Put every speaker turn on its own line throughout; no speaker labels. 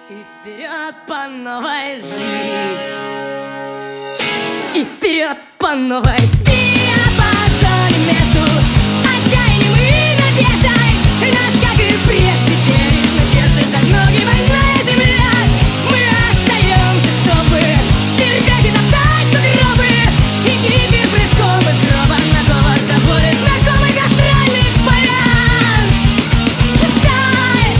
И вперед по новой жить, и вперед по новой. Диапазон между отчаянием и надеждой. Нас, как и прежде, бережно держит за ноги больная земля. Мы остаемся, чтобы терпеть и топтать сугробы. И гиперпрыжком из гроба на голос до боли знакомых астральных полян. Дай!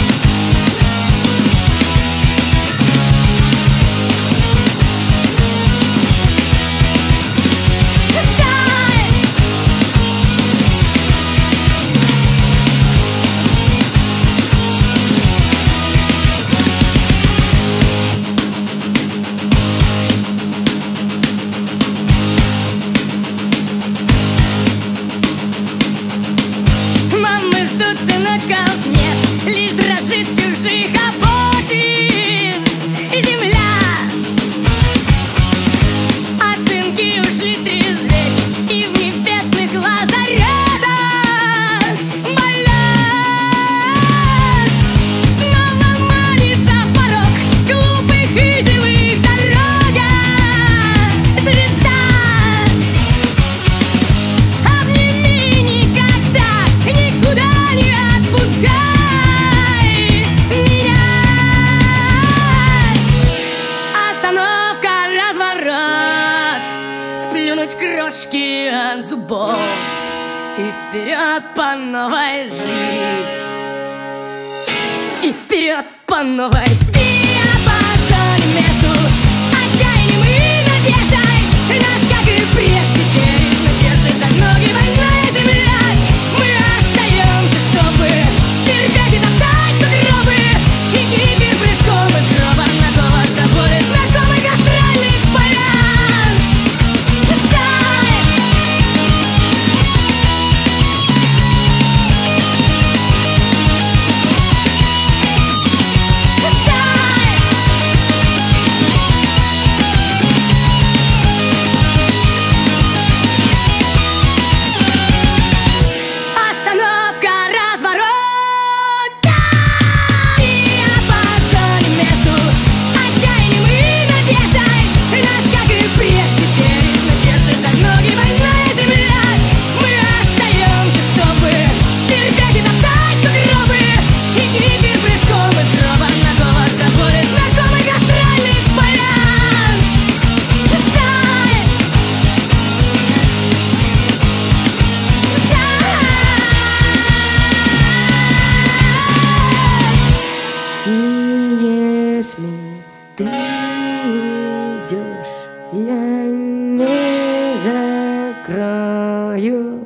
Мамы ждут сыночков, нет, лишь дрожит чужих обочин земля. А сынки ушли трезветь и в небесных лазаретах болят. Снова манится порог глупых и живых дорога. Звезда, обними никогда, никуда не отпускай меня. Остановка, разворот, сплюнуть крошки от зубов и вперед по новой жить, и вперед по новой. Диапазон между отчаянием и надеждой. Нас, как и прежде, бережно держит за ноги больная земля. Мы остаемся, чтобы терпеть и топтать сугробы. И гиперпрыжком из гроба на голос до боли знакомых астральных полян. Дай! Остановка, разворот. Диапазон между отчаянием и надеждой. Нас, как и прежде, бережно держит за ноги больная земля. Мы остаемся, чтобы терпеть и топтать сугробы. И гиперпрыжком из гроба на голос до боли знакомых астральных полян. Дай!
Если ты уйдешь, я не закрою